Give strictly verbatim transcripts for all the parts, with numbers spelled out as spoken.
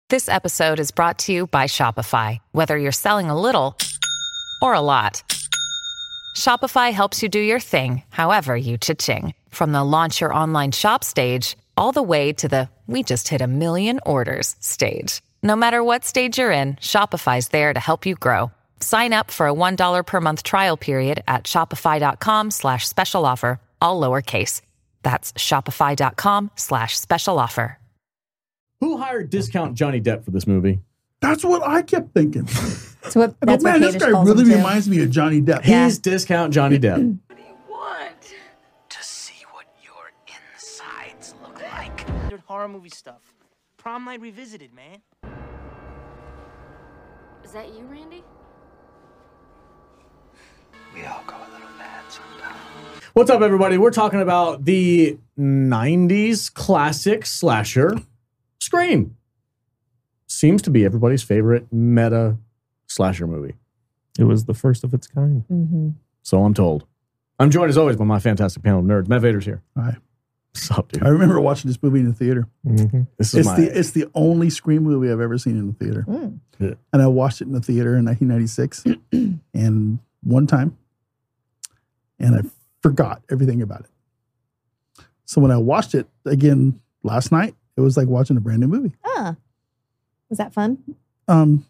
This episode is brought to you by Shopify. Whether you're selling a little or a lot, Shopify helps you do your thing, however you cha-ching. From the launch your online shop stage, all the way to the we just hit a million orders stage. No matter what stage you're in, Shopify's there to help you grow. Sign up for a one dollar per month trial period at shopify.com slash special offer, all lowercase. That's shopify.com slash special offer. Who hired Discount Johnny Depp for this movie? That's what I kept thinking. That's what, I go, that's man, what this Kadish guy calls really him too. reminds me of Johnny Depp. Yeah. He's Discount Johnny Depp. What do you want? To see what your insides look like. Horror movie stuff. Prom Night Revisited, man. Is that you, Randy? We all go a little mad sometimes. What's up, everybody? We're talking about the nineties classic slasher, Scream. Seems to be everybody's favorite meta slasher movie. It was the first of its kind. Mm-hmm. So I'm told. I'm joined as always by my fantastic panel of nerds. Matt Vader's here. Hi. What's up, dude? I remember watching this movie in the theater. Mm-hmm. This is It's my... the it's the only Scream movie I've ever seen in the theater. Mm. Yeah. And I watched it in the theater in nineteen ninety-six and one time. And I forgot everything about it. So when I watched it again last night, it was like watching a brand new movie. Ah. Was that fun? Um,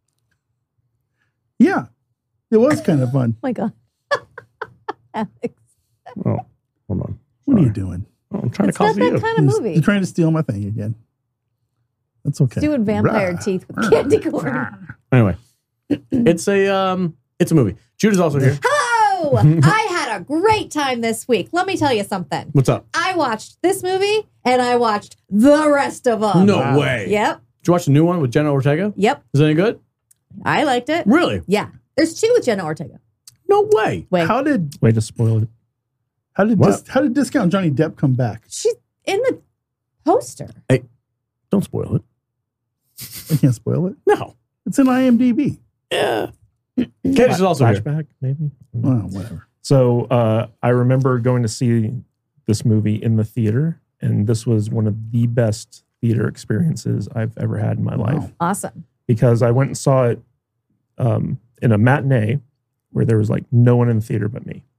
yeah, it was kind of fun. Oh my God. Alex. Oh, hold on. What are you Sorry. doing? Oh, I'm trying It's to not copy that you. kind of You're- movie. You're trying to steal my thing again. That's okay. Doing vampire Rah. teeth with candy corn. Anyway, it's a um, it's a movie. Jude is also here. Hello! I had a great time this week. Let me tell you something. What's up? I watched this movie and I watched the rest of them. No Wow. way. Yep. Did you watch the new one with Jenna Ortega? Yep. Is it any good? I liked it. Really? Yeah. There's two with Jenna Ortega. No way. Wait. How did Way to spoil it. how did What? dis, how did Discount Johnny Depp come back? She's in the poster. Don't spoil it. I can't spoil it. No. It's in IMDb. Yeah. Kadish is also here. Flashback, maybe. Well, whatever. So uh, I remember going to see this movie in the theater, and this was one of the best theater experiences I've ever had in my Wow. life, Awesome. because I went and saw it um, in a matinee where there was like no one in the theater but me.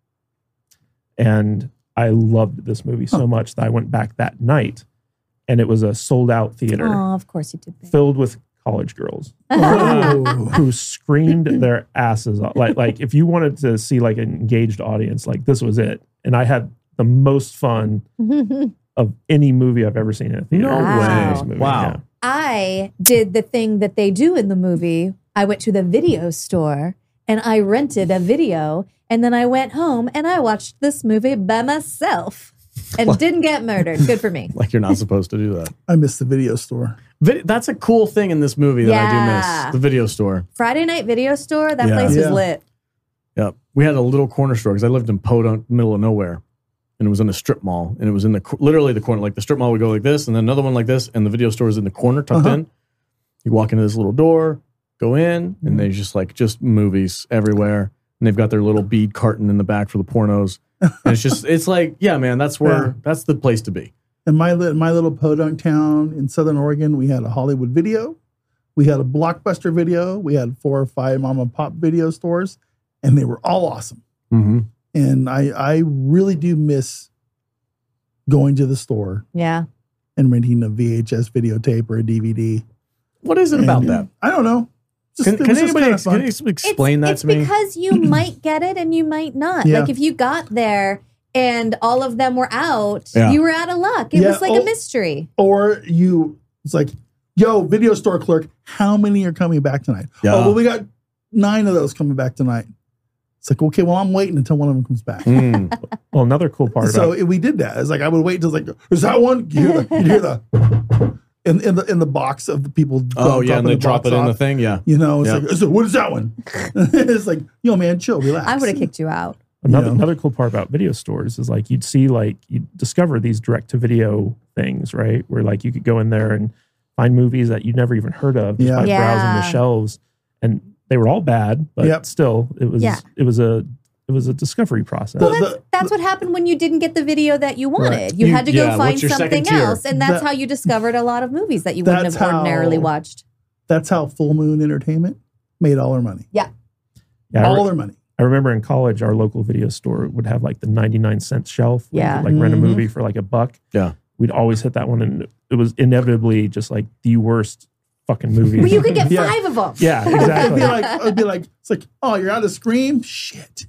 And I loved this movie so Huh. much that I went back that night, and it was a sold out theater Oh, of course you did. babe. filled with college girls Whoa. who screamed their asses off. Like, like if you wanted to see like an engaged audience, like this was it. And I had the most fun of any movie I've ever seen in a theater. No Wow. way. This movie, Wow. yeah. I did the thing that they do in the movie. I went to the video store and I rented a video, and then I went home and I watched this movie by myself and didn't get murdered. Good for me. Like you're not supposed to do that. I missed the video store. Vid- that's a cool thing in this movie that I do Yeah. miss. The video store. Video night video store, that Yeah. place Yeah. was lit. Yep. We had a little corner store because I lived in Podunk, middle of nowhere. And it was in a strip mall. And it was in the co- literally the corner. Like the strip mall would go like this, and then another one like this, and the video store is in the corner tucked Uh-huh. in. You walk into this little door, go in, and there's just like just movies everywhere. And they've got their little bead carton in the back for the pornos. And it's just, it's like, yeah, man, that's where, Yeah. that's the place to be. In my li- my little podunk town in Southern Oregon, we had a Hollywood Video, we had a Blockbuster Video, we had four or five mom and pop video stores, and they were all awesome. Mm-hmm. And I I really do miss going to the store Yeah. and renting a V H S videotape or a D V D. What is it about And, that? I don't know. Just, Can, it can was just anybody kinda ex- fun. can you explain it's, that it's to me? because you might get it and you might not. Yeah. Like if you got there and all of them were out, Yeah. you were out of luck. It Yeah, was like oh. a mystery. Or you, it's like, yo, video store clerk, how many are coming back tonight? Yeah. Oh, well, we got nine of those coming back tonight. It's like, okay, well, I'm waiting until one of them comes back. Mm. Well, another cool part So about it, we did that. It's like I would wait until it's like, is that one? You hear the, you hear the in, in the in the box of the people. Oh, yeah, and dropping they the drop box it in the off. thing, yeah. You know, it's Yeah. like, so what is that one? It's like, yo, man, chill, relax. I would have kicked you out. Another Yeah. another cool part about video stores is like you'd see like you discover these direct to video things, right? Where like you could go in there and find movies that you'd never even heard of just Yeah. by Yeah. browsing the shelves, and they were all bad, but Yep. still it was Yeah. it was a it was a discovery process. Well, The- that's, the- that's what happened when you didn't get the video that you wanted. Right. You, You- had to go yeah, find what's your something second tier? else, and that's That- how you discovered a lot of movies that you wouldn't That's have ordinarily how- watched. That's how Full Moon Entertainment made all their money. Yeah. Yeah, I, all re- their money. I remember in college, our local video store would have like the ninety-nine cent shelf. where you Yeah. could, like rent a Mhm. movie for like a buck. Yeah. We'd always hit that one, and it was inevitably just like the worst fucking movie. Well, you could get Yeah. five of them. yeah, It'd exactly. be like, it'd be like, it's like, oh, you're out of Scream? Shit.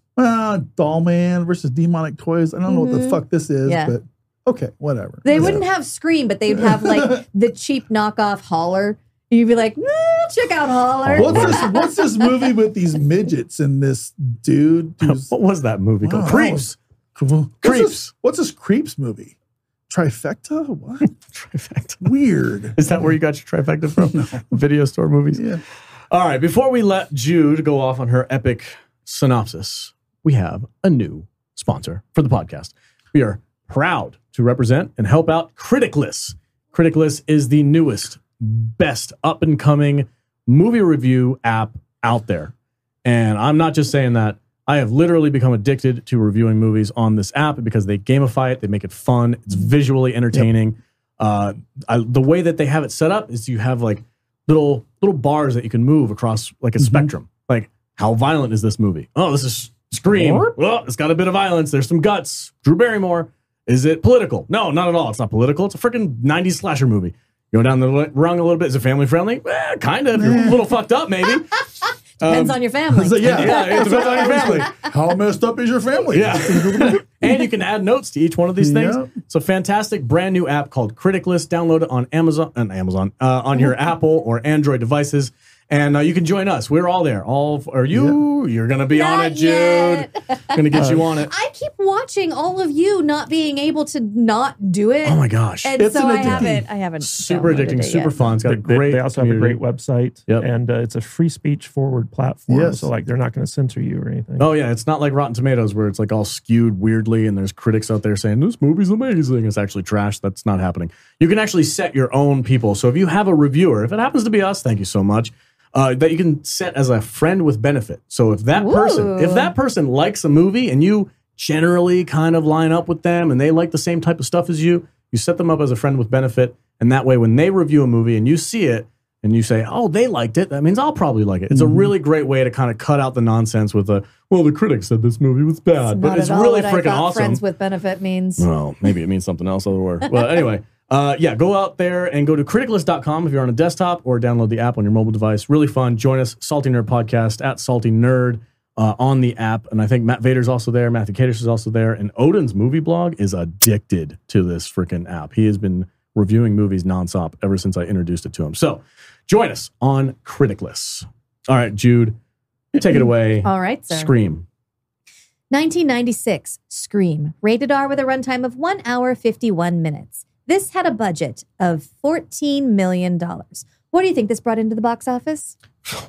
Uh, Doll Man versus Demonic Toys. I don't know what the Mhm. fuck this is, Yeah. but okay, whatever. They Yeah. wouldn't have Scream, but they'd have like the cheap knockoff Holler. You'd be like, "Nah, check out Holler. What's this? What's this movie with these midgets and this dude? Who's, What was that movie called? Wow. Creeps. What's Creeps. This, what's this Creeps movie? Trifecta? What? Trifecta. Weird. Is that where you got your trifecta from? Video store movies? Yeah. All right. Before we let Jude go off on her epic synopsis, we have a new sponsor for the podcast. We are proud to represent and help out Criticless. Criticless is the newest, best up and coming movie review app out there. And I'm not just saying that. I have literally become addicted to reviewing movies on this app because they gamify it. They make it fun. It's visually entertaining. Uh, I, the way that they have it set up is you have like little little bars that you can move across like a spectrum. Like, how violent is this movie? Oh, this is Scream. Well, it's got a bit of violence. There's some guts. Drew Barrymore. Is it political? No, not at all. It's not political. It's a freaking nineties slasher movie. Go down the li- rung a little bit. Is it family friendly? Eh, kind of. You're a little fucked up, maybe. Depends Um, on your family. So, yeah. Yeah, it depends on your family. How messed up is your family? Yeah. And you can add notes to each one of these things. Yep. It's a fantastic brand new app called Criticless. Download it on Amazon, on Amazon, uh, on your Apple or Android devices. And uh, you can join us. We're all there. All are you? You're gonna be on Not it, Jude. yet. Gonna get you on it. I keep watching all of you not being able to not do it. Oh my gosh. And It's so an I addicting. haven't. I haven't. Super downloaded addicting, it super yet. fun. It's got a They- great They also have a community. great website, Yep. and uh, it's a free speech forward platform. Yes. So like they're not going to censor you or anything. Oh yeah, it's not like Rotten Tomatoes where it's like all skewed weirdly and there's critics out there saying this movie's amazing. It's actually trash. That's not happening. You can actually set your own people. So if you have a reviewer, if it happens to be us, thank you so much. Uh, that you can set as a friend with benefit. So if that person, Ooh. if that person likes a movie and you generally kind of line up with them and they like the same type of stuff as you, you set them up as a friend with benefit. And that way, when they review a movie and you see it and you say, oh, they liked it, that means I'll probably like it. It's a really great way to kind of cut out the nonsense with a, well, the critics said this movie was bad, but Not it's at all really what I freaking thought awesome. Friends with benefit means. Well, maybe it means something else otherwise. Well, anyway, uh, yeah, go out there and go to criticless dot com if you're on a desktop or download the app on your mobile device. Really fun. Join us, Salty Nerd Podcast, at Salty Nerd uh, on the app. And I think Matt Vader's also there. Matthew Kadish is also there. And Odin's movie blog is addicted to this freaking app. He has been reviewing movies nonstop ever since I introduced it to him. So join us on Criticless. All right, Jude, take it away. All right, sir. Scream. nineteen ninety-six, Scream, rated R with a runtime of one hour, fifty-one minutes. This had a budget of fourteen million dollars. What do you think this brought into the box office?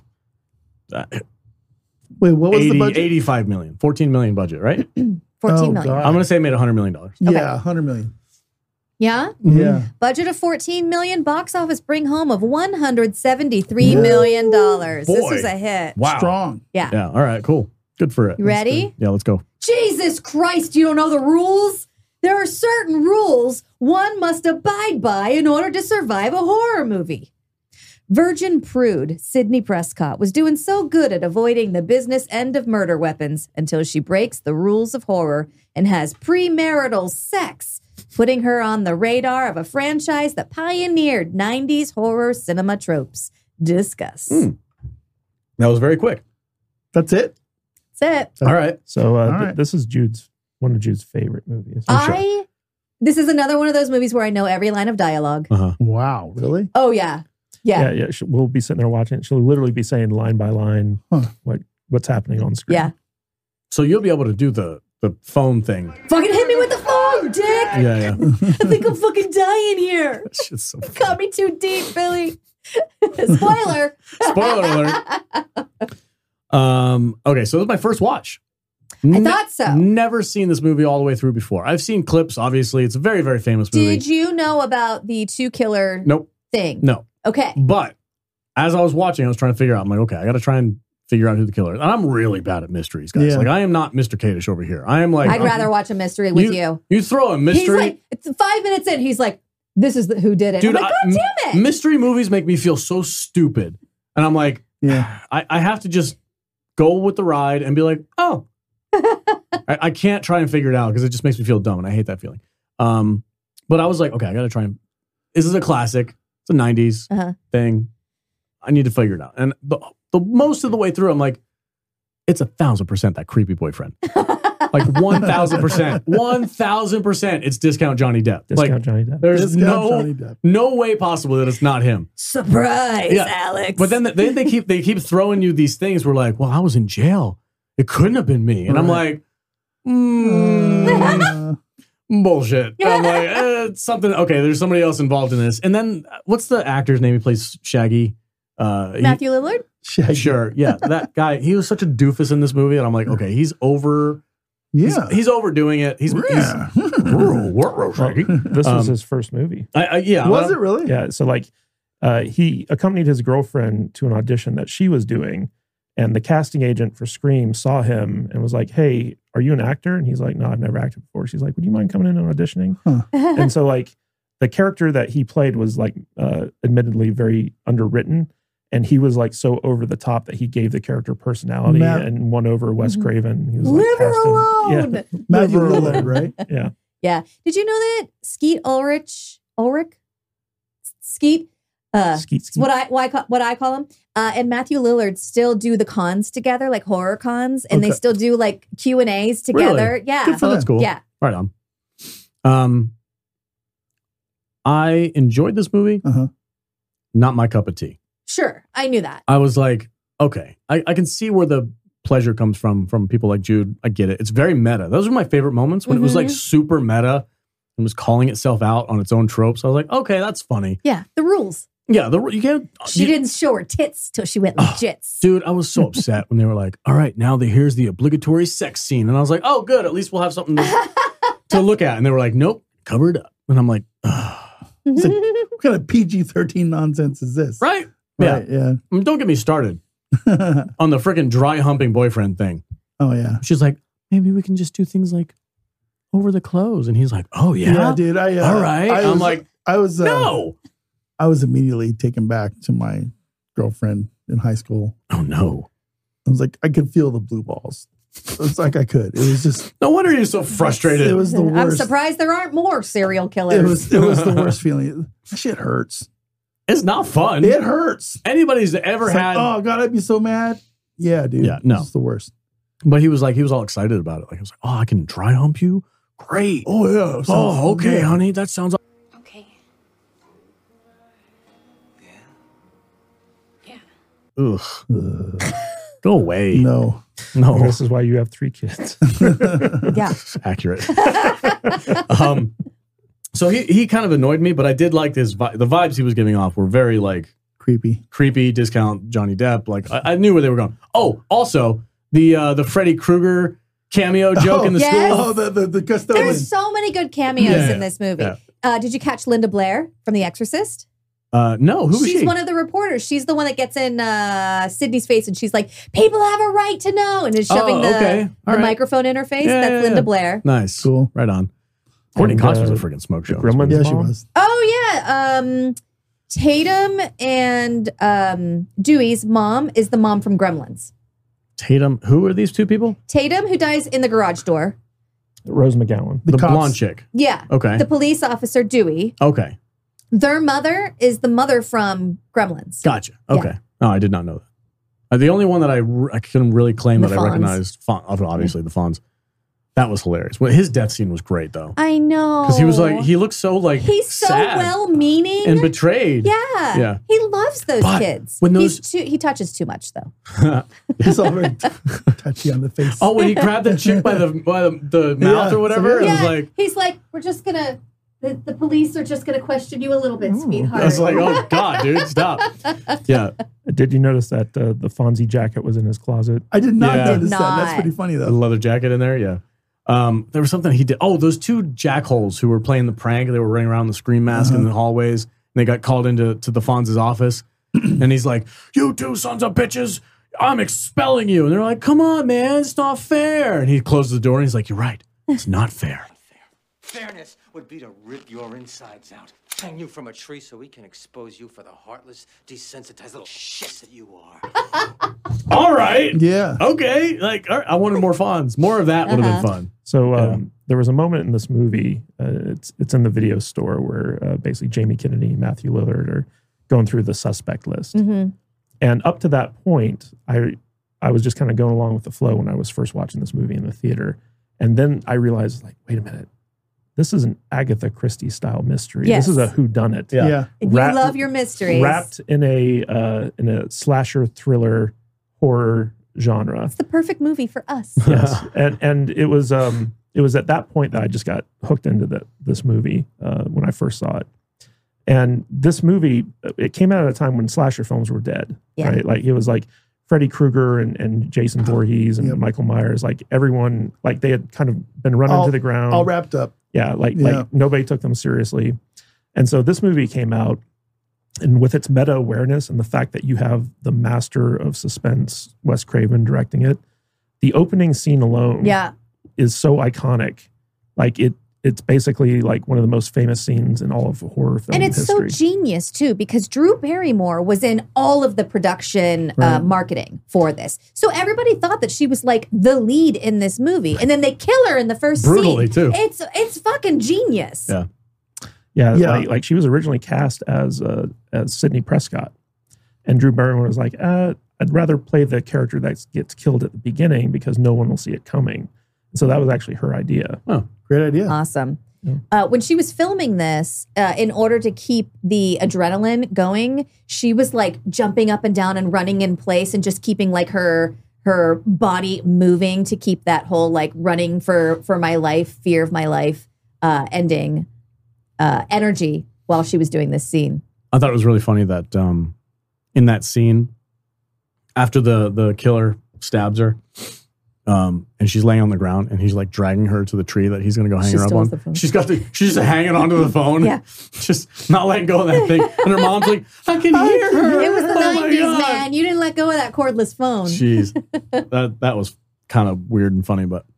Uh, Wait, what was eighty, the budget? eighty-five million, fourteen million budget, right? Fourteen Oh, million. God. I'm going to say it made one hundred million dollars. Yeah, one hundred million. Yeah? Yeah. Budget of fourteen million, box office bring home of one hundred seventy-three million dollars. This boy. was a hit. Strong. Yeah. Yeah. All right. Cool. Good for it. You ready? Yeah. Let's go. Jesus Christ, you don't know the rules? There are certain rules one must abide by in order to survive a horror movie. Virgin prude Sidney Prescott was doing so good at avoiding the business end of murder weapons until she breaks the rules of horror and has premarital sex, putting her on the radar of a franchise that pioneered nineties horror cinema tropes. Discuss. Mm. That was very quick. That's it. That's it. All right. So uh, All th- right. this is Jude's one of Jude's favorite movies. I, this is another one of those movies where I know every line of dialogue. Uh-huh. Wow. Really? Oh, yeah. Yeah. yeah, yeah. she- We'll be sitting there watching it. She'll literally be saying line by line Huh. what what's happening on screen. Yeah. So you'll be able to do the the phone thing. Fucking hit me with the phone, dick. Yeah. Yeah. I think I'm fucking dying here. Shit's so funny. Got me too deep, Billy. Spoiler. Spoiler alert. Um. Okay. So this is my first watch. I thought so. Never seen this movie all the way through before. I've seen clips. Obviously, it's a very very famous movie. Did you know about the two killer Nope. thing? No. Okay. But as I was watching, I was trying to figure out. I'm like, okay, I got to try and figure out who the killer is. And I'm really bad at mysteries, guys. Yeah. Like I am not Mister Kadish over here. I am like I'd rather watch a mystery with you. You throw a He's mystery. like, it's five minutes in, he's like, this is the, who did it. Dude, I'm like, I- God damn it. mystery movies make me feel so stupid. And I'm like, Yeah. I, I have to just go with the ride and be like, oh. I, I can't try and figure it out because it just makes me feel dumb, and I hate that feeling. Um, but I was like, okay, I got to try and. This is a classic. It's a nineties Uh-huh. thing. I need to figure it out. And the, the most of the way through, I'm like, it's a thousand percent that creepy boyfriend. Like one thousand percent, one thousand percent. It's discount Johnny Depp. Discount like, Johnny Depp. There's Discount no Johnny Depp. no way possible that it's not him. Surprise, Yeah. Alex. But then they, they keep they keep throwing you these things. Where like, well, I was in jail. It couldn't have been me. And I'm Right. like, mm, Uh, bullshit. I'm like, eh, it's something. Okay, there's somebody else involved in this. And then uh, what's the actor's name? He plays Shaggy. Uh, he- Matthew Lillard? Shaggy. Sure. Yeah, that guy. He was such a doofus in this movie, and I'm like, okay, he's over. He's, Yeah. he's overdoing it. He's, Yeah. he's Shaggy. This was Um, his first movie. I, I, yeah. Was I- it really? Yeah. So like, uh, he accompanied his girlfriend to an audition that she was doing, and the casting agent for Scream saw him and was like, "Hey, are you an actor?" And he's like, "No, I've never acted before." She's like, "Would you mind coming in and auditioning?" And so like, the character that he played was like, uh, admittedly very underwritten. And he was like so over the top that he gave the character personality Matt- and won over Wes Mhm. Craven. He was Leave like her cast him- alone. Yeah. Matthew Never- Lillard, right? Yeah. Yeah. Did you know that Skeet Ulrich, Ulrich? Skeet? Uh, Skeet, it's skeet. what I what I, call, what I call him. Uh, and Matthew Lillard still do the cons together, like horror cons, and they Okay. still do like Q and A's together. Yeah. Good for Oh, that's them. cool. Yeah. Right on. Um, I enjoyed this movie. Uh-huh. Not my cup of tea. Sure. I knew that. I was like, okay, I, I can see where the pleasure comes from from people like Jude. I get it. It's very meta. Those were my favorite moments when it was like Mhm. super meta and was calling itself out on its own tropes. I was like, okay, that's funny. Yeah. The rules. Yeah, the you can't. She you- didn't show her tits till she went Oh, legits. Dude, I was so upset when they were like, all right, now the, here's the obligatory sex scene. And I was like, oh, good. At least we'll have something to, to look at. And they were like, nope, cover it up. And I'm like, ugh. What kind of P G thirteen nonsense is this? Right? Yeah. Right, yeah. I mean, don't get me started on the freaking dry humping boyfriend thing. Oh, yeah. She's like, maybe we can just do things like over the clothes. And he's like, oh, yeah. Yeah, dude. I, uh, All right. I I'm was, like, I was, uh, no. I was immediately taken back to my girlfriend in high school. Oh, no. I was like, I could feel the blue balls. It's like I could. It was just, No wonder you're so frustrated. it was the I'm worst. surprised there aren't more serial killers. It was, it was the worst feeling. That shit hurts. It's not fun. It hurts. Anybody's ever It's like, had. oh God, I'd be so mad. Yeah, dude. Yeah, no. It's the worst. But he was like, he was all excited about it. Like, I was like, oh, I can dry hump you? Great. Oh yeah. So- Oh, okay, yeah. honey. That sounds. Okay. Ugh. Ugh. Go away. No. No. This is why you have three kids. yeah. Accurate. um, so he he kind of annoyed me, but I did like his vi- the vibes he was giving off were very like Creepy. creepy, discount Johnny Depp. Like I, I knew where they were going. Oh, also the uh, the Freddy Krueger cameo joke Oh, in the yes. school. Oh, the the, the custodian. There's so many good cameos Yeah, in this movie. yeah. Uh, did you catch Linda Blair from The Exorcist? Uh, no, who was she's she? one of the reporters. She's the one that gets in uh, Sydney's face and she's like, people have a right to know. And is shoving Oh, the, okay. the All right. microphone in her face. Yeah, That's yeah, Linda yeah. Blair. Nice. Cool. Right on. Courtney And, Cox was a uh, freaking smoke show. Gremlins Yeah, she mom? was. Oh, yeah. Um, Tatum and um, Dewey's mom is the mom from Gremlins. Tatum. Who are these two people? Tatum, who dies in the garage door. Rose McGowan. The, cops. blonde chick. Yeah. Okay. The police officer, Dewey. Okay. Their mother is the mother from Gremlins. Gotcha. Yeah. Okay. No, I did not know that. Uh, the only one that I, r- I couldn't really claim The that I Fonz. recognized, Fon- obviously the Fonz. That was hilarious. Well, his death scene was great though, I know. because he was like, he looked so like He's so sad well-meaning. and betrayed. Yeah. Yeah. He loves those But kids. when those- He's too, he touches too much, though. He's all very t- touchy on the face. Oh, when he grabbed the chick by the by the, the mouth Yeah, or whatever, so it was Yeah. like, He's like, we're just going to, the, the police are just going to question you a little bit, sweetheart. I was like, oh god, dude, stop. Yeah, Did you notice that uh, the Fonzie jacket was in his closet? I did not Yeah. notice Did that. That's not. pretty funny the though. leather jacket in there. Yeah. Um, there was something he did. Oh, those two jackholes who were playing the prank. They were running around the scream mask in the hallways. And they got called into to the Fonz's office. And he's like, "You two sons of bitches, I'm expelling you. And they're like, come on, man, it's not fair. And he closes the door and he's like, you're right. It's not fair. Fairness would be to rip your insides out, hang you from a tree so we can expose you for the heartless, desensitized little shits that you are. All right. Yeah. Okay. Like, all right. I wanted more Fonz. More of that would have Uh-huh. been fun. So um, Yeah. there was a moment in this movie. Uh, it's it's in the video store where uh, basically Jamie Kennedy, Matthew Lillard are going through the suspect list, Mm-hmm. and up to that point, I I was just kind of going along with the flow when I was first watching this movie in the theater, and then I realized, like, wait a minute, this is an Agatha Christie style mystery. Yes. This is a whodunit. Yeah. Yeah. You Wrap- love your mysteries. wrapped in a uh, in a slasher thriller horror genre. It's the perfect movie for us. Yes, and and it was um it was at that point that I just got hooked into the, this movie uh, when I first saw it. And this movie, it came out at a time when slasher films were dead, Yeah. right? Like it was like Freddy Krueger and, and Jason Voorhees and Yep. Michael Myers, like everyone, like they had kind of been run All- into the ground. All wrapped up. Yeah, like Yeah. like nobody took them seriously. And so this movie came out, and with its meta awareness and the fact that you have the master of suspense, Wes Craven, directing it, the opening scene alone Yeah. is so iconic. Like it it's basically like one of the most famous scenes in all of horror film And it's history. so genius too, because Drew Barrymore was in all of the production uh, Right. marketing for this. So everybody thought that she was like the lead in this movie, and then they kill her in the first Brutally, scene. too. It's it's fucking genius. Yeah. Yeah, Yeah. Like, like she was originally cast as uh, as Sidney Prescott, and Drew Barrymore was like, uh, "I'd rather play the character that gets killed at the beginning because no one will see it coming." And so that was actually her idea. Great idea. Awesome. Yeah. Uh, when she was filming this, uh, in order to keep the adrenaline going, she was like jumping up and down and running in place and just keeping like her her body moving to keep that whole like running for for my life, fear of my life, uh, ending uh, energy while she was doing this scene. I thought it was really funny that um, in that scene, after the the killer stabs her, um, and she's laying on the ground, and he's like dragging her to the tree that he's going to go hang She her up still has on. the phone. She's got the she's just hanging onto the phone, Yeah. just not letting go of that thing. And her mom's like, "I can hear her." It was the Oh my nineties, God. man. You didn't let go of that cordless phone. Jeez, that that was kind of weird and funny, but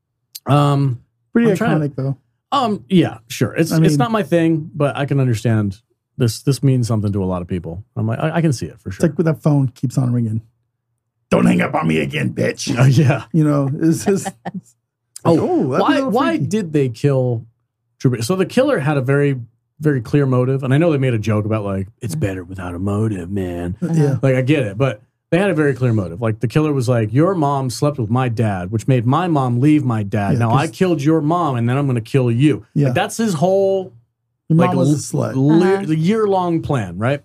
um, Pretty I'm trying to- iconic, though. um, yeah, sure. It's I it's mean- not my thing, but I can understand this. This means something to a lot of people. I'm like, I, I can see it for It's sure. like with that phone keeps on ringing. Don't hang up on me again, bitch. Oh yeah. You know, it's just. it's like, Oh, that'd be a why little why freaky. did they kill Drew Barrymore? So the killer had a very very clear motive, and I know they made a joke about like it's better without a motive, man. Yeah. Like I get it, but they had a very clear motive. Like the killer was like, your mom slept with my dad, which made my mom leave my dad. Yeah, now I 'cause- killed your mom, and then I'm going to kill you. Yeah. Like, that's his whole Your like mom was a slut. Uh-huh. year long plan, right?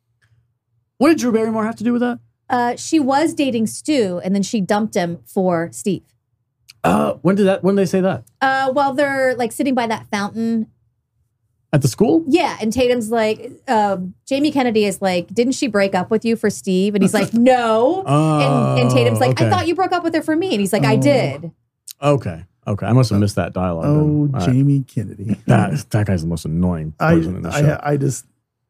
What did Drew Barrymore have to do with that? Uh, she was dating Stu, and then she dumped him for Steve. Uh, when did that? When did they say that? Uh, while they're like sitting by that fountain. At the school? Yeah, and Tatum's like, um, Jamie Kennedy is like, didn't she break up with you for Steve? And he's like, no. and, and Tatum's like, Oh, I okay. thought you broke up with her for me. And he's like, I Oh. did. Okay, okay. I must have missed that dialogue. then. Oh, All right. Jamie Kennedy. That that guy's the most annoying I, person in the show. I, I just.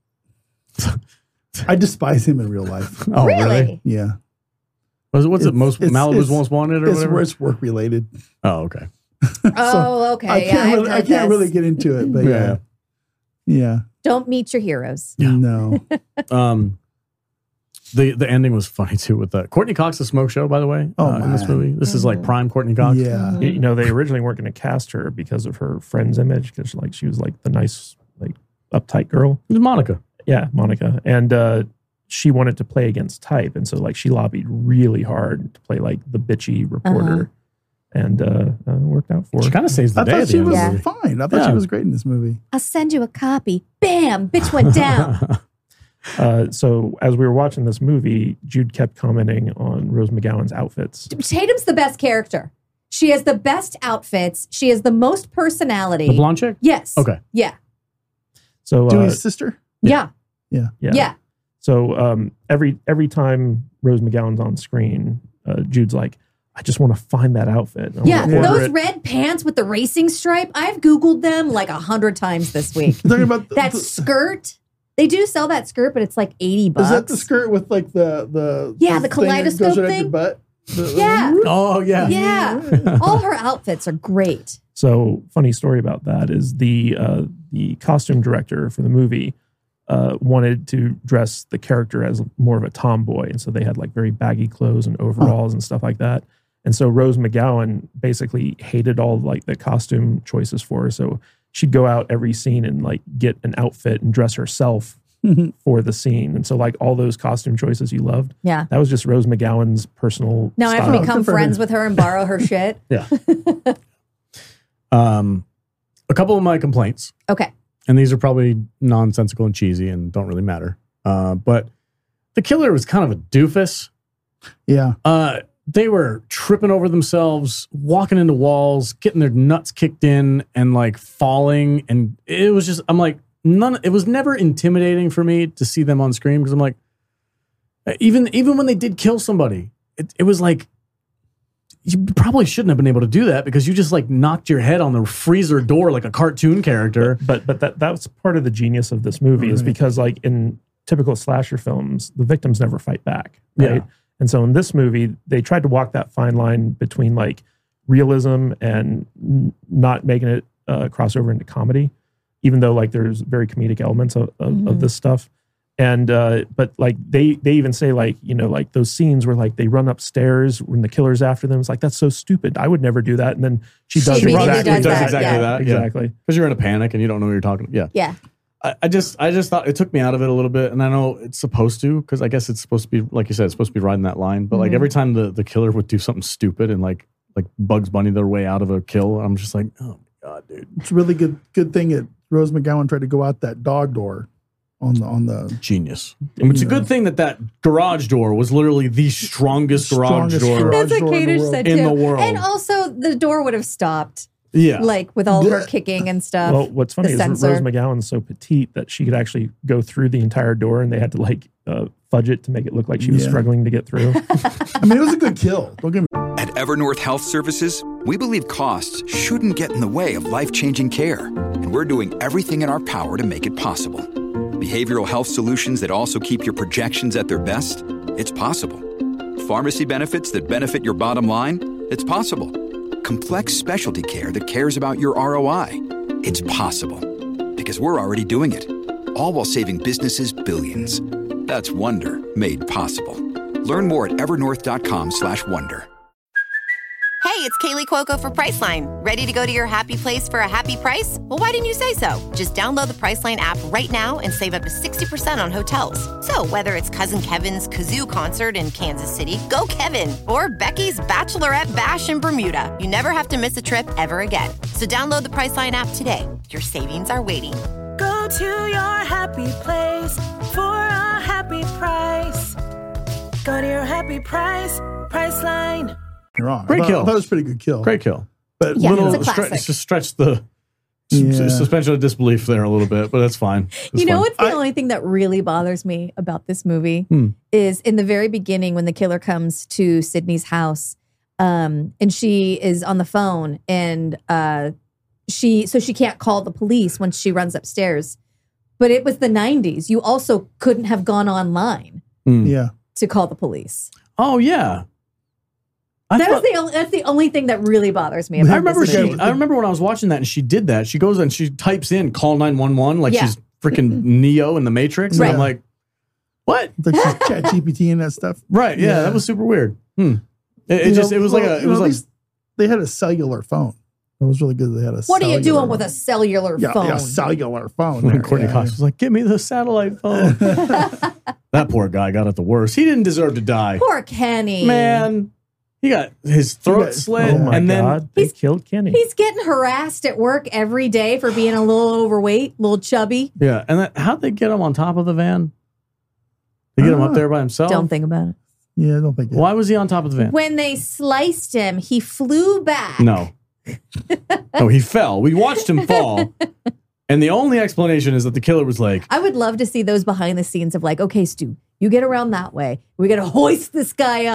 I despise him in real life. oh, really? Yeah. Was it, what's it? It's- Most it's- Malibu's it's- most wanted or It's, whatever. it's work related. Oh, okay. Oh, okay. I yeah, can't, I've really, I heard can't this. really get into it, but yeah. Yeah. Don't meet your heroes. Yeah. No. Um, the the ending was funny too with the Courtney Cox, the smoke show. By the way, Oh, uh, in this man. movie, this is like prime Courtney Cox. Yeah. You know, they originally weren't going to cast her because of her friend's image, because like she was like the nice, like uptight girl. It was Monica. Yeah, Monica, and uh, she wanted to play against type, and so like she lobbied really hard to play like the bitchy reporter, and uh, uh, worked out for She her. kind of saves the I day thought at the she end was of the movie. fine. I thought Yeah. she was great in this movie. I'll send you a copy. Bam! Bitch went down. Uh, so as we were watching this movie, Jude kept commenting on Rose McGowan's outfits. Tatum's the best character. She has the best outfits. She has the most personality. The blonde chick. Yes. Okay. Yeah. So uh, Dewey's sister? Yeah. Yeah. yeah. Yeah. So um, every every time Rose McGowan's on screen, uh, Jude's like, I just want to find that outfit. And I Yeah, wanna order those it. red pants with the racing stripe, I've Googled them like a hundred times this week. You're talking about the, That the- skirt, They do sell that skirt, but it's like eighty bucks. Is that the skirt with like the the Yeah, the thing that kaleidoscope goes right up thing? your butt? The- Yeah. Oh yeah. Yeah. All her outfits are great. So, funny story about that is the uh, the costume director for the movie uh, wanted to dress the character as more of a tomboy, and so they had like very baggy clothes and overalls and stuff like that. And so Rose McGowan basically hated all like the costume choices for her. So she'd go out every scene and like get an outfit and dress herself for the scene. And so like all those costume choices you loved, Yeah. that was just Rose McGowan's personal Now I have style. to become Good for friends her. with her and borrow her shit. Yeah. um, a couple of my complaints, Okay. and these are probably nonsensical and cheesy and don't really matter. Uh, but the killer was kind of a doofus. Yeah. Uh, they were tripping over themselves, walking into walls, getting their nuts kicked in, and like falling. And it was just, I'm like, none. It was never intimidating for me to see them on screen because I'm like, even even when they did kill somebody, it, it was like you probably shouldn't have been able to do that because you just like knocked your head on the freezer door like a cartoon character. But but that that's part of the genius of this movie is Right. because like in typical slasher films, the victims never fight back, right? Yeah. And so in this movie, they tried to walk that fine line between like realism and n- not making it uh, cross over into comedy, even though like there's very comedic elements of, of, Mhm. of this stuff. And uh, but like they they even say like you know like those scenes where like they run upstairs when the killer's after them. It's like that's so stupid. I would never do that. And then she She does immediately exactly, does that, exactly yeah. that. Yeah. exactly. Because you're in a panic and you don't know what you're talking. Yeah. Yeah. I, I just I just thought it took me out of it a little bit, and I know it's supposed to because I guess it's supposed to be like you said, it's supposed to be riding that line. But like Mhm. every time the, the killer would do something stupid and like like Bugs Bunny their way out of a kill, I'm just like, oh my god, dude, It's a really good good thing that Rose McGowan tried to go out that dog door on the on the genius. I mean, it's a good thing that that garage door was literally the strongest, Strongest garage door. garage That's what door in the Kater world. said In too. the world. And also the door would have stopped, Yeah, like with all her Yeah. kicking and stuff. Well, what's funny the is sensor. Rose McGowan's so petite that she could actually go through the entire door, and they had to like uh, fudge it to make it look like she was Yeah. struggling to get through. I mean, it was a good kill. Don't get me At Evernorth Health Services, we believe costs shouldn't get in the way of life-changing care, and we're doing everything in our power to make it possible. Behavioral health solutions that also keep your projections at their best? It's possible. Pharmacy benefits that benefit your bottom line? It's possible. Complex specialty care that cares about your R O I? It's possible. Because we're already doing it. All while saving businesses billions. That's Wonder made possible. Learn more at evernorth.com slash wonder. Hey, it's Kaylee Cuoco for Priceline. Ready to go to your happy place for a happy price? Well, why didn't you say so? Just download the Priceline app right now and save up to sixty percent on hotels. So whether it's Cousin Kevin's Kazoo Concert in Kansas City, go Kevin, or Becky's Bachelorette Bash in Bermuda, you never have to miss a trip ever again. So download the Priceline app today. Your savings are waiting. Go to your happy place for a happy price. Go to your happy price, Priceline. wrong. Great I thought, kill. I thought it was a pretty good kill. great kill. But Yeah, little it's a stre- classic. just stretch the s- Yeah. suspension of disbelief there a little bit, but that's fine. It's You know fine. what's the I- only thing that really bothers me about this movie Hmm. is in the very beginning when the killer comes to Sydney's house, um, and she is on the phone, and uh, she so she can't call the police when she runs upstairs. But it was the nineties. You also couldn't have gone online Mm. yeah. to call the police. Oh yeah. I That thought- was the only, that's the only thing that really bothers me about I remember this she. movie. I remember when I was watching that, and she did that. She goes and she types in "call nine one one" like Yeah. she's freaking Neo in the Matrix, Right. and I'm like, "What?" Like Chat G P T and that stuff. Right? Yeah, Yeah. that was super weird. Hmm. It, it You just know, it was well, like a it you know, was at like least they had a cellular phone. It was really good. They had a. What are you cellular doing with a cellular yeah, phone? yeah, cellular phone? when there, Courtney yeah. Cox was like, "Give me the satellite phone." That poor guy got it the worst. He didn't deserve to die, Poor Kenny. man. He got his throat got- slit, Oh my and then God, they He's- killed Kenny. He's getting harassed at work every day for being a little overweight, a little chubby. yeah, and then how'd they get him on top of the van? They get him up Ah. there by himself. Don't think about it. Yeah, I don't think. It, Why was he on top of the van? When they sliced him, he flew back. No. No, he fell. We watched him fall. And the only explanation is that the killer was like, I would love to see those behind the scenes of like, okay, Stu, you get around that way. We got to hoist this guy up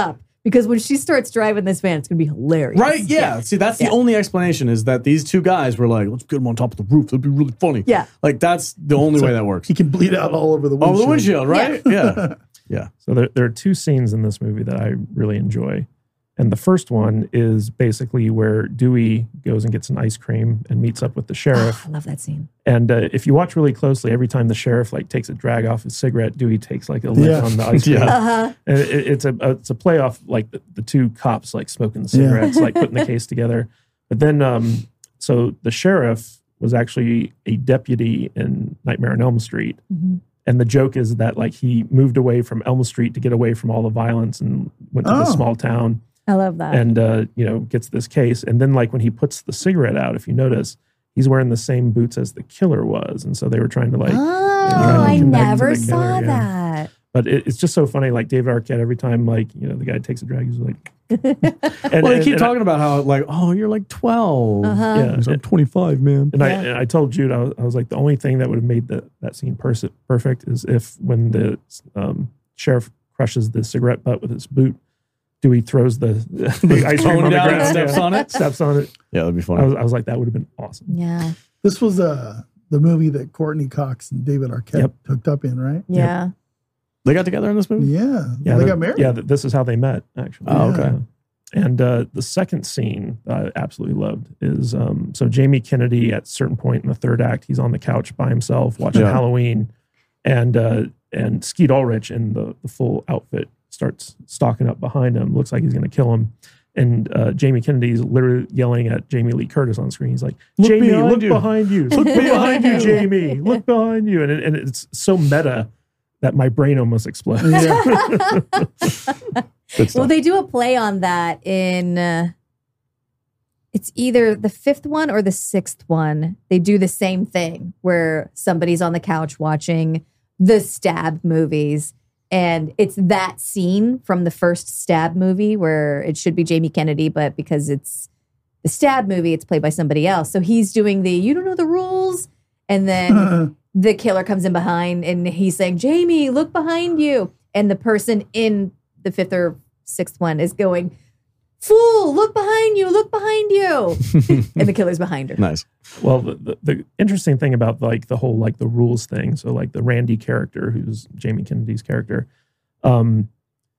Because when she starts driving this van, it's going to be hilarious. Right? Yeah. See, that's Yeah. the only explanation is that these two guys were like, let's get them on top of the roof. That'd be really funny. Yeah. Like, that's the only So way that works. He can bleed out all over the Oh, windshield. the windshield, right? Yeah. Yeah. So there, there are two scenes in this movie that I really enjoy. And the first one is basically where Dewey goes and gets an ice cream and meets up with the sheriff. I love that scene. And uh, if you watch really closely, every time the sheriff like takes a drag off his cigarette, Dewey takes like a lick Yeah. on the ice cream. Yeah. Uh-huh. And it, it's a it's a play off like the, the two cops like smoking the cigarettes, like putting the case together. But then, um, so the sheriff was actually a deputy in Nightmare on Elm Street. Mm-hmm. And the joke is that like he moved away from Elm Street to get away from all the violence and went to Oh. this small town. I love that. And uh, you know, gets this case. And then like when he puts the cigarette out, if you notice, he's wearing the same boots as the killer was. And so they were trying to like, oh, trying to I connect to never the saw killer, yeah. that. but it, it's just so funny. Like David Arquette, every time like, you know, the guy takes a drag, he's like, and, Well, they and- keep and talking about how, like, oh, you're like twelve. Uh-huh. I, yeah. He's like twenty-five, man. And, I, Yeah. and I told Jude, I was, I was like, the only thing that would have made the, that scene pers- perfect is if when the um, sheriff crushes the cigarette butt with his boot, Dewey throws the, the ice cream Phone on the down ground, and steps yeah, on it. steps on it. Yeah, that'd be I funny. was, I was like, that would have been awesome. Yeah. This was uh, the movie that Courtney Cox and David Arquette Yep. hooked up in, right? Yeah. They got together in this movie? Yeah. Yeah, they the- got married. Yeah, th- this is how they met, actually. Oh, okay. Yeah. And uh, the second scene I absolutely loved is um, so Jamie Kennedy at a certain point in the third act, he's on the couch by himself watching Yeah. Halloween, and uh, and Skeet Ulrich in the, the full outfit starts stalking up behind him. Looks like he's going to kill him. And uh, Jamie Kennedy's literally yelling at Jamie Lee Curtis on screen. He's like, Look Jamie, behind look you. behind you. Look behind you, Jamie. Look behind you. And, it, and it's so meta that my brain almost explodes. Yeah. Good stuff. Well, they do a play on that in, uh, it's either the fifth one or the sixth one. They do the same thing where somebody's on the couch watching the Stab movies. And it's that scene from the first Stab movie where it should be Jamie Kennedy, but because it's the Stab movie, it's played by somebody else. So he's doing the, you don't know the rules. And then the killer comes in behind and he's saying, Jamie, look behind you. And the person in the fifth or sixth one is going, fool, look behind you, look behind you. And the killer's behind her. Nice. Well, the, the, the interesting thing about like the whole like the rules thing, so like the Randy character, who's Jamie Kennedy's character, um,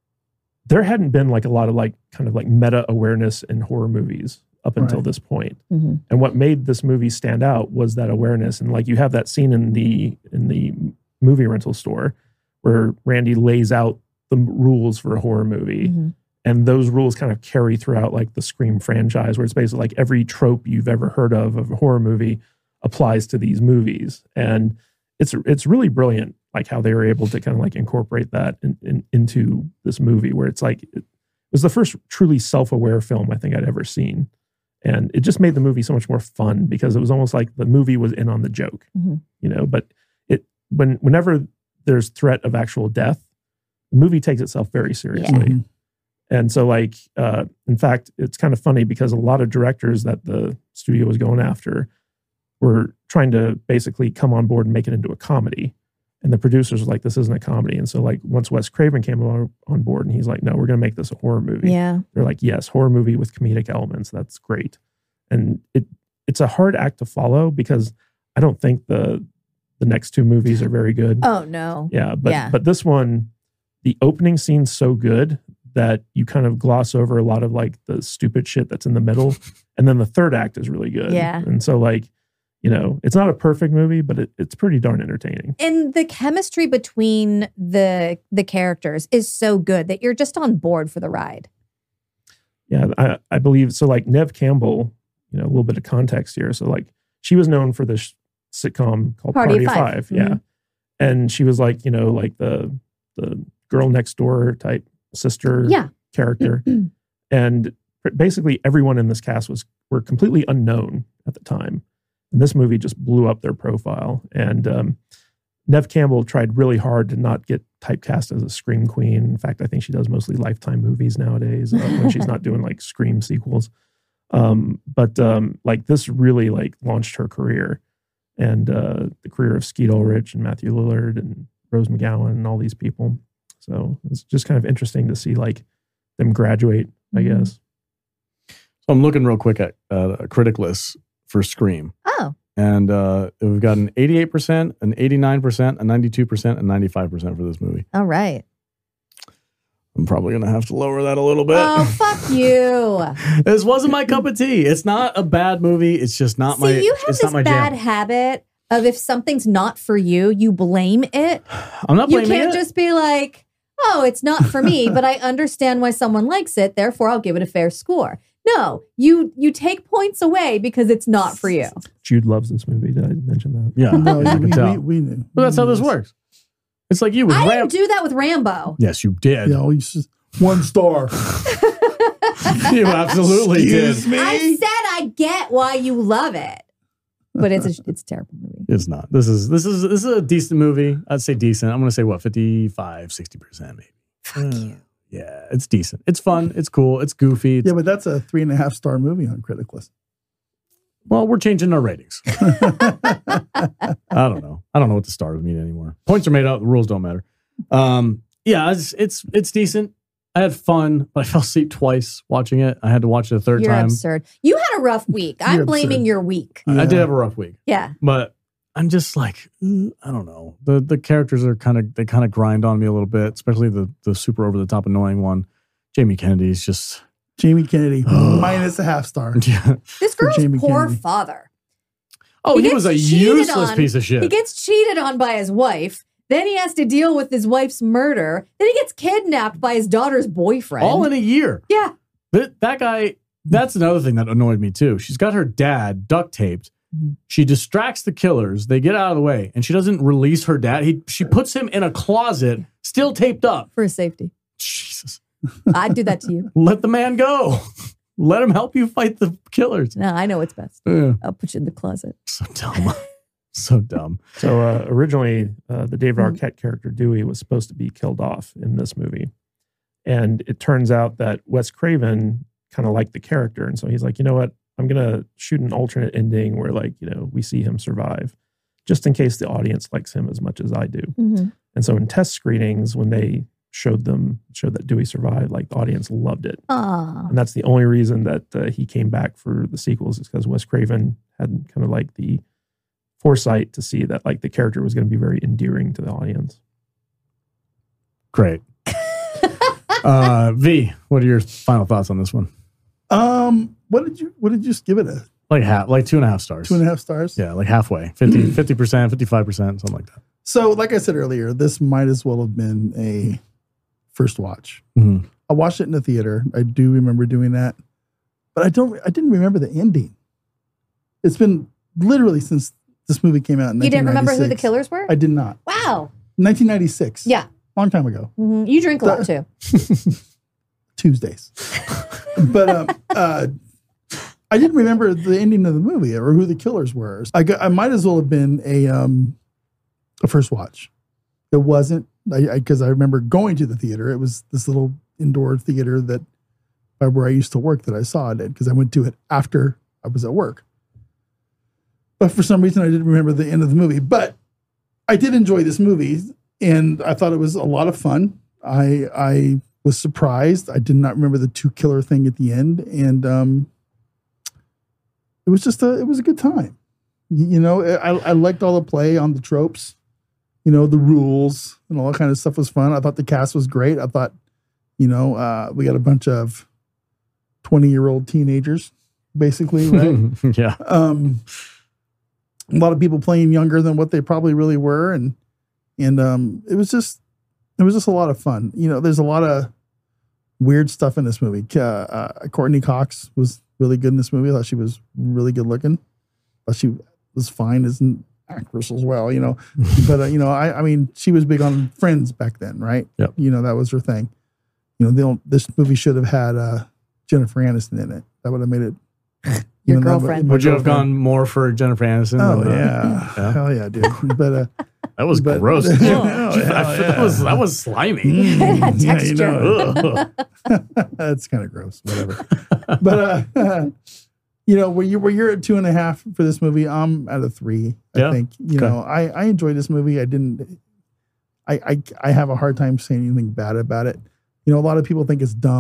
there hadn't been like a lot of like kind of like meta awareness in horror movies up until Right. this point. Mm-hmm. And what made this movie stand out was that awareness. And like you have that scene in the in the movie rental store where Randy lays out the rules for a horror movie. Mm-hmm. And those rules kind of carry throughout like the Scream franchise, where it's basically like every trope you've ever heard of of a horror movie applies to these movies. And it's it's really brilliant, like how they were able to kind of like incorporate that in, in, into this movie, where it's like, it was the first truly self-aware film I think I'd ever seen. And it just made the movie so much more fun because it was almost like the movie was in on the joke, Mm-hmm. you know, but it, when, whenever there's threat of actual death, the movie takes itself very seriously. Mhm. And so, like, uh, in fact, it's kind of funny because a lot of directors that the studio was going after were trying to basically come on board and make it into a comedy. And the producers were like, this isn't a comedy. And so, like, once Wes Craven came on, on board and he's like, no, we're going to make this a horror movie. Yeah. They're like, yes, horror movie with comedic elements. That's great. And it it's a hard act to follow because I don't think the the next two movies are very good. Oh, no. Yeah, but Yeah. but this one, the opening scene's so good that you kind of gloss over a lot of like the stupid shit that's in the middle, and then the third act is really good. Yeah. And so like, you know, it's not a perfect movie, but it, it's pretty darn entertaining. And the chemistry between the the characters is so good that you're just on board for the ride. Yeah, I, I believe so. Like Neve Campbell, you know, a little bit of context here. So like, she was known for this sitcom called Party Party, of of Five. Five. Yeah, Mhm. and she was like, you know, like the the girl next door type sister Yeah. character. And basically everyone in this cast was were completely unknown at the time. And this movie just blew up their profile. And um, Neve Campbell tried really hard to not get typecast as a Scream queen. In fact, I think she does mostly Lifetime movies nowadays uh, when she's not doing like Scream sequels. Um, but um, like this really like launched her career, and uh, the career of Skeet Ulrich and Matthew Lillard and Rose McGowan and all these people. So it's just kind of interesting to see like them graduate, I Mm-hmm. guess. So I'm looking real quick at uh, a critic list for Scream. Oh, And uh, we've got an eighty-eight percent, an eighty-nine percent, a ninety-two percent, and ninety-five percent for this movie. all right. I'm probably going to have to lower that a little bit. Oh, fuck you. This wasn't my cup of tea. It's not a bad movie. It's just not See, my you have it's this not my bad jam. habit of if something's not for you, you blame it. I'm not You blaming can't it. just be like, oh, it's not for me, but I understand why someone likes it, therefore I'll give it a fair score. No, you you take points away because it's not for you. Jude loves this movie. Did I mention that? Yeah, No, I we, can tell. we, we knew. But that's We how knew this works. It's like you with I Ram. didn't do that with Rambo. Yes, you did. You know, it's just one star. You absolutely Excuse did. me. I said I get why you love it, but it's a, it's a terrible movie. It's not. This is this is this is a decent movie. I'd say decent. I'm going to say what fifty-five, sixty percent maybe. Fuck you. Yeah, it's decent. It's fun. It's cool. It's goofy. It's, Yeah, but that's a three and a half star movie on Critic List. well, we're changing our ratings. I don't know. I don't know what the stars mean anymore. Points are made out. The rules don't matter. Um, yeah, it's it's it's decent. I had fun, but I fell asleep twice watching it. I had to watch it a third You're time. absurd. You had a rough week. I'm You're blaming absurd. your week. I did have a rough week, Yeah. but I'm just like mm, I don't know. The the characters are kind of they kind of grind on me a little bit, especially the the super over the top annoying one. Jamie Kennedy is just Jamie Kennedy, minus a half star. yeah. This For girl's Jamie poor Kennedy. father. Oh, he, He was gets a cheated useless on. piece of shit. He gets cheated on by his wife. Then he has to deal with his wife's murder. Then he gets kidnapped by his daughter's boyfriend. all in a year. yeah. That, that guy, that's another thing that annoyed me too. She's got her dad duct taped. Mm-hmm. She distracts the killers. They get out of the way, and she doesn't release her dad. He, she puts him in a closet, still taped up. For his safety. Jesus. I'd do that to you. Let the man go. Let him help you fight the killers. No, I know what's best. Yeah. I'll put you in the closet. So dumb. So dumb. So uh, originally, uh, the David Mm. Arquette character Dewey was supposed to be killed off in this movie, and it turns out that Wes Craven kind of liked the character, and so he's like, you know what, I'm gonna shoot an alternate ending where, like, you know, we see him survive, just in case the audience likes him as much as I do. Mm-hmm. And so in test screenings, when they showed them showed that Dewey survived, like the audience loved it, Aw. and that's the only reason that uh, he came back for the sequels, is because Wes Craven had kind of like the foresight to see that like the character was going to be very endearing to the audience. Great. uh, V, what are your final thoughts on this one? Um, what did you what did you just give it a Like half, like two and a half stars. two and a half stars? Yeah, like halfway. fifty percent, fifty-five percent, something like that. So, like I said earlier, this might as well have been a first watch. Mm-hmm. I watched it in the theater. I do remember doing that, but I don't. I didn't remember the ending. It's been literally since this movie came out in You didn't remember who the nineteen ninety-six. killers were? I did not. Wow. nineteen ninety-six. Yeah. Long time ago. Mhm. You drink a lot too. Tuesdays. but um, uh, I didn't remember the ending of the movie or who the killers were. I, got, I might as well have been a um, a first watch. It wasn't because I, because I remember going to the theater. It was this little indoor theater that by where I used to work that I saw it at, because I went to it after I was at work. But for some reason, I didn't remember the end of the movie. But I did enjoy this movie, and I thought it was a lot of fun. I I was surprised. I did not remember the two killer thing at the end, and um, it was just a it was a good time. You, you know, I I liked all the play on the tropes, you know, the rules and all that kind of stuff was fun. I thought the cast was great. I thought, you know, uh, we got a bunch of twenty year old teenagers, basically, right? Yeah. Um, a lot of people playing younger than what they probably really were, and and um, it was just it was just a lot of fun. You know, there's a lot of weird stuff in this movie. Uh, uh, Courtney Cox was really good in this movie. I thought she was really good looking. I thought she was fine as an actress as well. You know, but uh, you know, I I mean, she was big on Friends back then, right? Yep. You know, that was her thing. You know, they don't, this movie should have had uh, Jennifer Aniston in it. That would have made it. Your you know, that- girlfriend. my Would you have girlfriend. gone more for Jennifer Aniston? Oh than, uh, yeah. yeah. Hell yeah, dude. But uh, That was But- gross. Oh, I hell feel- yeah. that was that was slimy. mm, yeah, you Texture. know, Ugh. that's kind of gross. Whatever. But uh, you know, where you where you're at two and a half for this movie, I'm at a three. I Yeah. think you Okay. know, I I enjoyed this movie. I didn't. I, I I have a hard time saying anything bad about it. You know, a lot of people think it's dumb.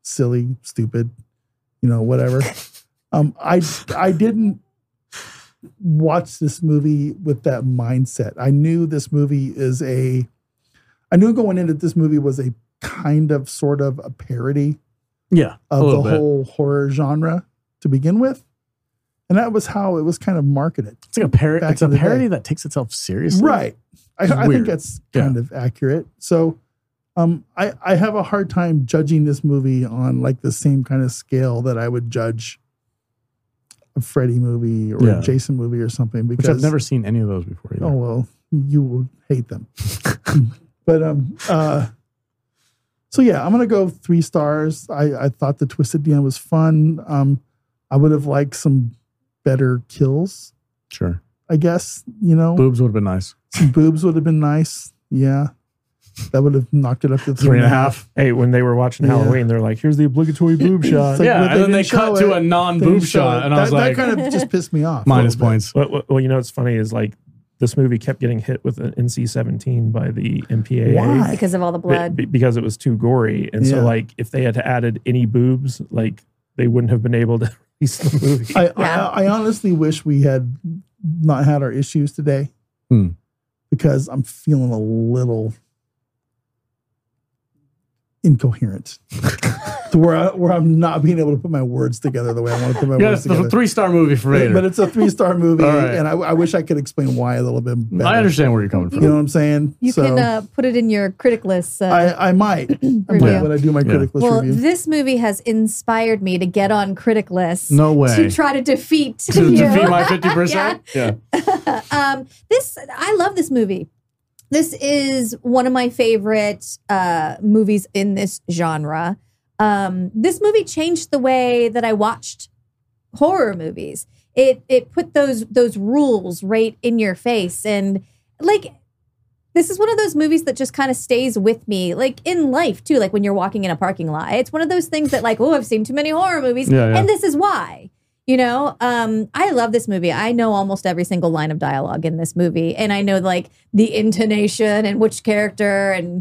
silly, stupid, you know, whatever. um, I I didn't watch this movie with that mindset. I knew this movie is a. I knew going into this movie was a kind of sort of a parody Yeah, a of the little bit. whole horror genre to begin with. And that was how it was kind of marketed. It's like a parody. back It's a in the parody day. that takes itself seriously. Right. I, It's I think weird. that's Yeah. kind of accurate. So um, I, I have a hard time judging this movie on like the same kind of scale that I would judge a Freddy movie or Yeah. a Jason movie or something. Which Because I've never seen any of those before either. oh well, you will hate them. But um uh so yeah, I'm gonna go three stars. I, I thought the twist at the end was fun. Um I would have liked some better kills, Sure. I guess, you know. Boobs would have been nice. Some boobs would have been nice. Yeah. That would have knocked it up to Three and a half. Hey, when they were watching Yeah. Halloween, they're like, "Here's the obligatory boob shot." It's like, Yeah, but and then they didn't show cut to it. a non-boob They didn't show shot, it. and I was that, like- that kind of just pissed me off. a Minus little bit. points. Well, well, well, you know what's funny is like this movie kept getting hit with an N C seventeen by the M P A A. Why? because of all the Be- blood. be- because it was too gory, and Yeah. so like if they had added any boobs, like they wouldn't have been able to release the movie. I, Yeah. I, I honestly wish we had not had our issues today Hmm. because I'm feeling a little incoherent to where, I, where I'm not being able to put my words together the way I want to put my Yeah, words it's together. a three-star movie for Vader. But it's a three star movie, All right. and I, I wish I could explain why a little bit better. I understand where you're coming from. You know what I'm saying? You So, can uh, put it in your critic list. Uh, I, I might. I might Review. when I do my Yeah. critic list well, review. this movie has inspired me to get on critic lists. No way. To try to defeat to you. defeat my fifty percent? Yeah. um, this I love this movie. This is one of my favorite uh, movies in this genre. Um, this movie changed the way that I watched horror movies. It it put those those rules right in your face, and like this is one of those movies that just kind of stays with me, like in life too. Like when you're walking in a parking lot, it's one of those things that like, oh, I've seen too many horror movies, Yeah, yeah. and this is why. You know, um, I love this movie. I know almost every single line of dialogue in this movie. And I know like the intonation and which character. And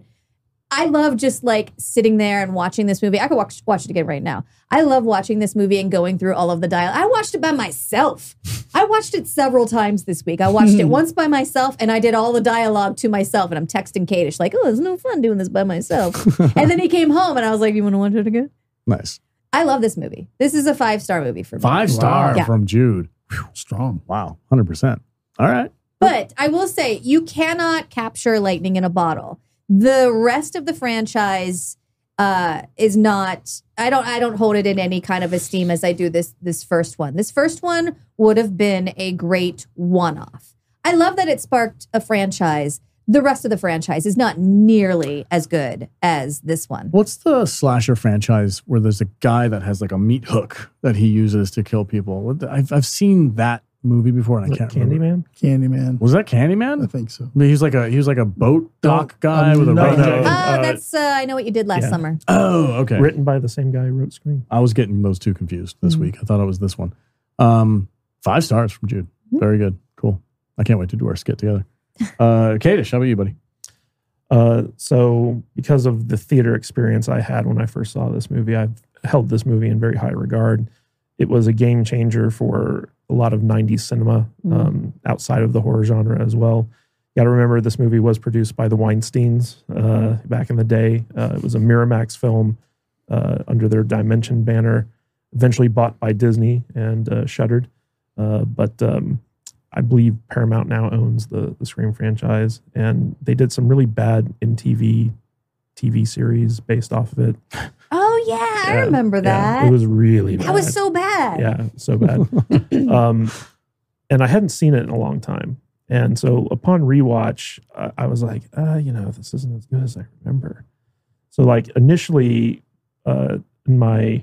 I love just like sitting there and watching this movie. I could watch, watch it again right now. I love watching this movie and going through all of the dialogue. I watched it by myself. I watched it several times this week. I watched it once by myself and I did all the dialogue to myself. And I'm texting Kadish like, oh, it's no fun doing this by myself. And then he came home and I was like, you want to watch it again? Nice. I love this movie. This is a five-star movie for me. Five star Yeah. from Jude. Strong. Wow. one hundred percent. All right. But I will say, you cannot capture lightning in a bottle. The rest of the franchise uh, is not. I don't. I don't hold it in any kind of esteem as I do this. This first one. This first one would have been a great one-off. I love that it sparked a franchise. The rest of the franchise is not nearly as good as this one. What's the slasher franchise where there's a guy that has like a meat hook that he uses to kill people? What the- I've, I've seen that movie before and I Like can't remember. Candyman. Candyman. Was that I Candyman? think so. I mean, he's like a he was like a boat dock No, guy um, with a no, red no. hook. Oh, Uh, that's. Uh, I know what you did last yeah. summer. Oh, okay. Written by the same guy who wrote Scream. I was getting those two confused this Mm-hmm. week. I thought it was this one. Um, five stars from Jude. Mm-hmm. Very good. Cool. I can't wait to do our skit together. Uh, Kadish, how about you, buddy? Uh, so because of the theater experience I had when I first saw this movie, I've held this movie in very high regard. It was a game changer for a lot of nineties cinema um, outside of the horror genre as well. You got to remember this movie was produced by the Weinsteins uh, back in the day. Uh, it was a Miramax film uh, under their Dimension banner, eventually bought by Disney and uh, shuttered. Uh, but um, I believe Paramount now owns the, the Scream franchise, and they did some really bad M T V T V series based off of it. Oh yeah, I Yeah, remember yeah, that. it was really bad. that was so bad. Yeah, so bad. um, and I hadn't seen it in a long time. And so upon rewatch, uh, I was like, uh, you know, this isn't as good as I remember. So like initially uh, in my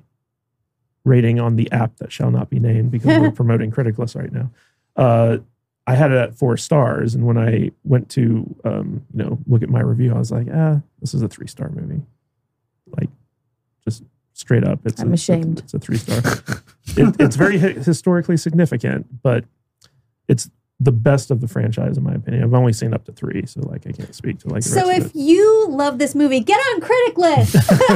rating on the app that shall not be named because we're promoting Critic List right now, uh, I had it at four stars. And when I went to, um, you know, look at my review, I was like, ah, this is a three-star movie. Like just straight up. It's I'm a, ashamed. It's a three-star. it, it's very hi- historically significant, but it's the best of the franchise, in my opinion. I've only seen up to three, so like I can't speak to like. The So rest if of it. you love this movie, get on Critic List.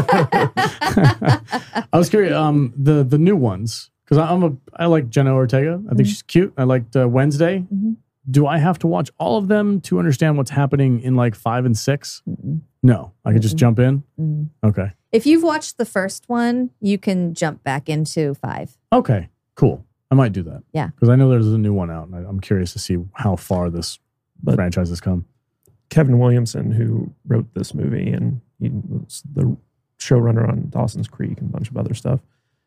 I was curious. Um, the the new ones, because I'm a I like Jenna Ortega. I think Mm-hmm. she's cute. I liked uh, Wednesday. Mm-hmm. Do I have to watch all of them to understand what's happening in like five and six? Mm-mm. No, I could just Mm-mm. jump in. Mm. Okay. If you've watched the first one, you can jump back into five. Okay. Cool. I might do that. Yeah. Because I know there's a new one out, and I, I'm curious to see how far this But- franchise has come. Kevin Williamson, who wrote this movie, and he was the showrunner on Dawson's Creek and a bunch of other stuff.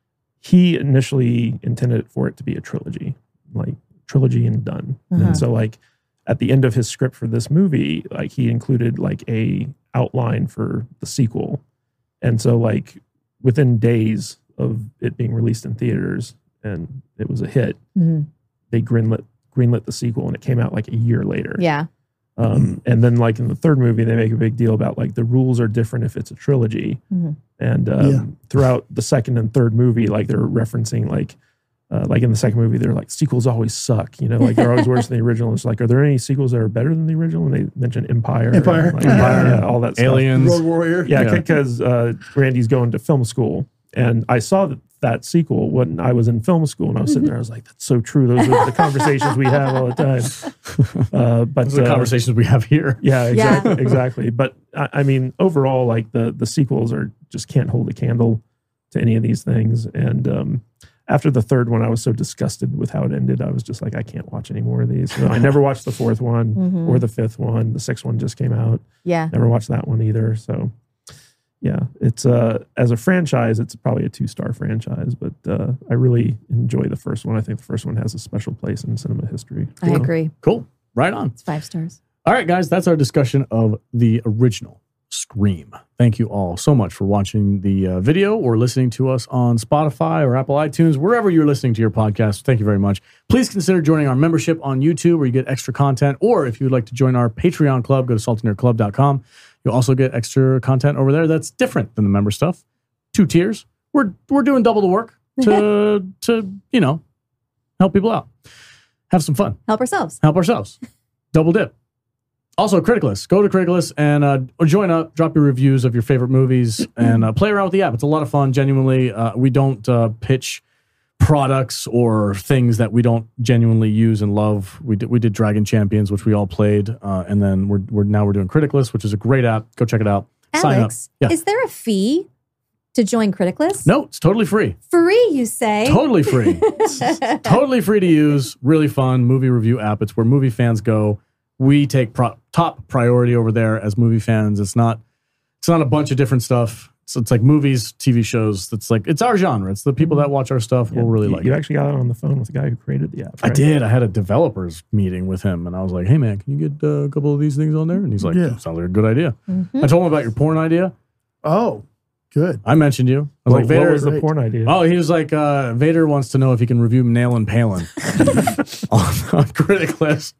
He initially intended for it to be a trilogy, like trilogy and done. Uh-huh. And so, like at the end of his script for this movie, like he included like a outline for the sequel, and so like within days of it being released in theaters and it was a hit, Mhm. they greenlit greenlit the sequel, and it came out like a year later. Yeah. Um, and then, like in the third movie, they make a big deal about like the rules are different if it's a trilogy. Mhm. And um, Yeah. throughout the second and third movie, like they're referencing like, uh, like in the second movie, they're like sequels always suck. You know, like they're always worse than the original. It's like, are there any sequels that are better than the original? And they mention Empire, Empire. like, Empire, yeah, all that stuff. Aliens. Road Warrior. Yeah, Yeah. because uh, Randy's going to film school, and I saw that, that sequel when I was in film school, and I was sitting there. I was like, "That's so true. Those are the conversations we have all the time." Uh, but Those are the uh, conversations we have here. yeah, exactly, Yeah. exactly. But I, I mean, overall, like the the sequels are just can't hold a candle to any of these things. And um, after the third one, I was so disgusted with how it ended. I was just like, I can't watch any more of these. So I never watched the fourth one Mhm. or the fifth one. The sixth one just came out. Yeah. Never watched that one either. So yeah, it's uh as a franchise, it's probably a two star franchise, but uh, I really enjoy the first one. I think the first one has a special place in cinema history. I agree. Cool. Right on. It's five stars. All right, guys, that's our discussion of the original Scream. Thank you all so much for watching the uh, video or listening to us on Spotify or Apple iTunes, wherever you're listening to your podcast. Thank you very much. Please consider joining our membership on YouTube where you get extra content, or if you'd like to join our Patreon club, go to salty nerd club dot com. You'll also get extra content over there that's different than the member stuff. Two tiers. We're we're doing double the work to to, you know, help people out. Have some fun. Help ourselves. Help ourselves. Double dip. Also, Criticalist. Go to Criticalist and uh, join up. Drop your reviews of your favorite movies and uh, play around with the app. It's a lot of fun. Genuinely, uh, we don't uh, pitch products or things that we don't genuinely use and love. We did we did Dragon Champions, which we all played, uh, and then we're we're now we're doing Criticalist, which is a great app. Go check it out. Sign up. Alex, Yeah. is there a fee to join Criticalist? No, it's totally free. Free, you say? Totally free. Totally free to use. Really fun movie review app. It's where movie fans go. We take pro- top priority over there as movie fans. It's not. It's not a bunch of different stuff. So it's like movies, T V shows. It's like it's our genre. It's the people that watch our stuff Yeah, will really you, like you it. actually got on the phone with the guy who created the app. I right? did. I had a developers meeting with him, and I was like, "Hey, man, can you get uh, a couple of these things on there?" And he's like, Yeah. "Sounds like a good idea." Mhm. I told him about your porn idea. Oh, good. I mentioned you. I was What, like, Vader what was the great. porn idea? Oh, he was like, uh, Vader wants to know if he can review Nail and Palin on, on Criticalist.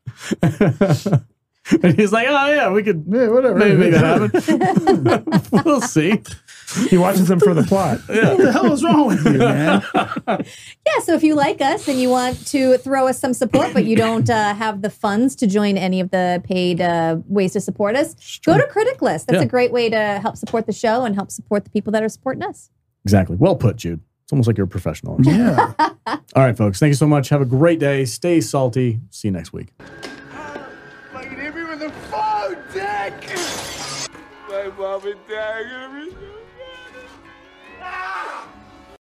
And he's like, oh, yeah, we could Yeah, whatever. maybe make that happen. We'll see. He watches them for the plot. What the hell is wrong with you, man? Yeah, so if you like us and you want to throw us some support, but you don't uh, have the funds to join any of the paid uh, ways to support us, go to Criticalist. That's Yeah. a great way to help support the show and help support the people that are supporting us. Exactly. Well put, Jude. It's almost like you're a professional. Yeah. All right, folks. Thank you so much. Have a great day. Stay salty. See you next week. Fucking hit me with a phone, Dick! My mom and dad are gonna be